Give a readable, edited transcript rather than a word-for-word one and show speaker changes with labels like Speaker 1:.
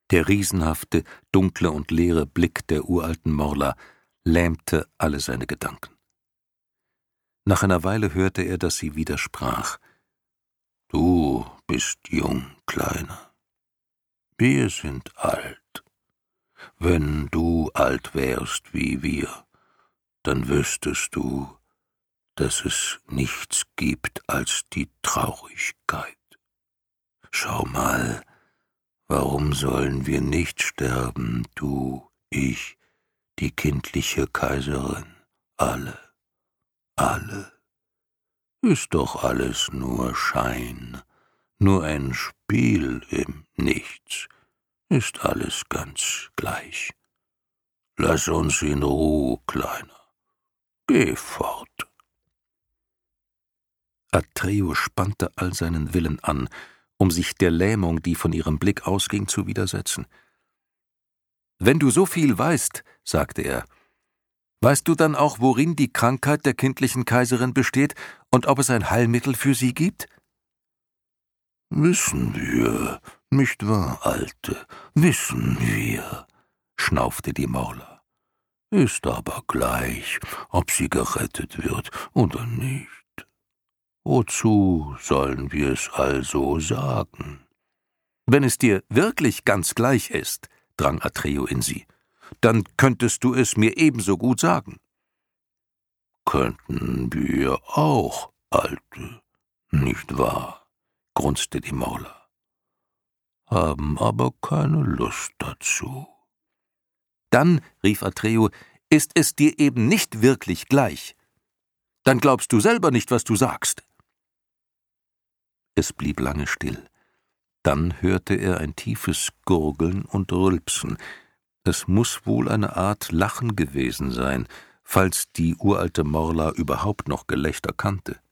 Speaker 1: Der riesenhafte, dunkle und leere Blick der uralten Morla lähmte alle seine Gedanken. Nach einer Weile hörte er, dass sie widersprach. »Du bist jung, Kleiner. Wir sind alt. Wenn du alt wärst wie wir, dann wüsstest du, dass es nichts gibt als die Traurigkeit. Schau mal, warum sollen wir nicht sterben, du, ich, die kindliche Kaiserin, alle. Ist doch alles nur Schein, nur ein Spiel im Nichts, ist alles ganz gleich. Lass uns in Ruhe, Kleiner. Geh fort.« Atreo spannte all seinen Willen an, um sich der Lähmung, die von ihrem Blick ausging, zu widersetzen. »Wenn du so viel weißt«, sagte er, »weißt du dann auch, worin die Krankheit der kindlichen Kaiserin besteht und ob es ein Heilmittel für sie gibt?« »Wissen wir, nicht wahr, Alte, wissen wir«, schnaufte die Morla. »Ist aber gleich, ob sie gerettet wird oder nicht. Wozu sollen wir es also sagen?« »Wenn es dir wirklich ganz gleich ist«, drang Atreo in sie, »dann könntest du es mir ebenso gut sagen.« »Könnten wir auch, Alte, nicht wahr?«, grunzte die Morla, »haben aber keine Lust dazu.« »Dann«, rief Atreo, »ist es dir eben nicht wirklich gleich. Dann glaubst du selber nicht, was du sagst.« Es blieb lange still. Dann hörte er ein tiefes Gurgeln und Rülpsen. Es muß wohl eine Art Lachen gewesen sein, falls die uralte Morla überhaupt noch Gelächter kannte.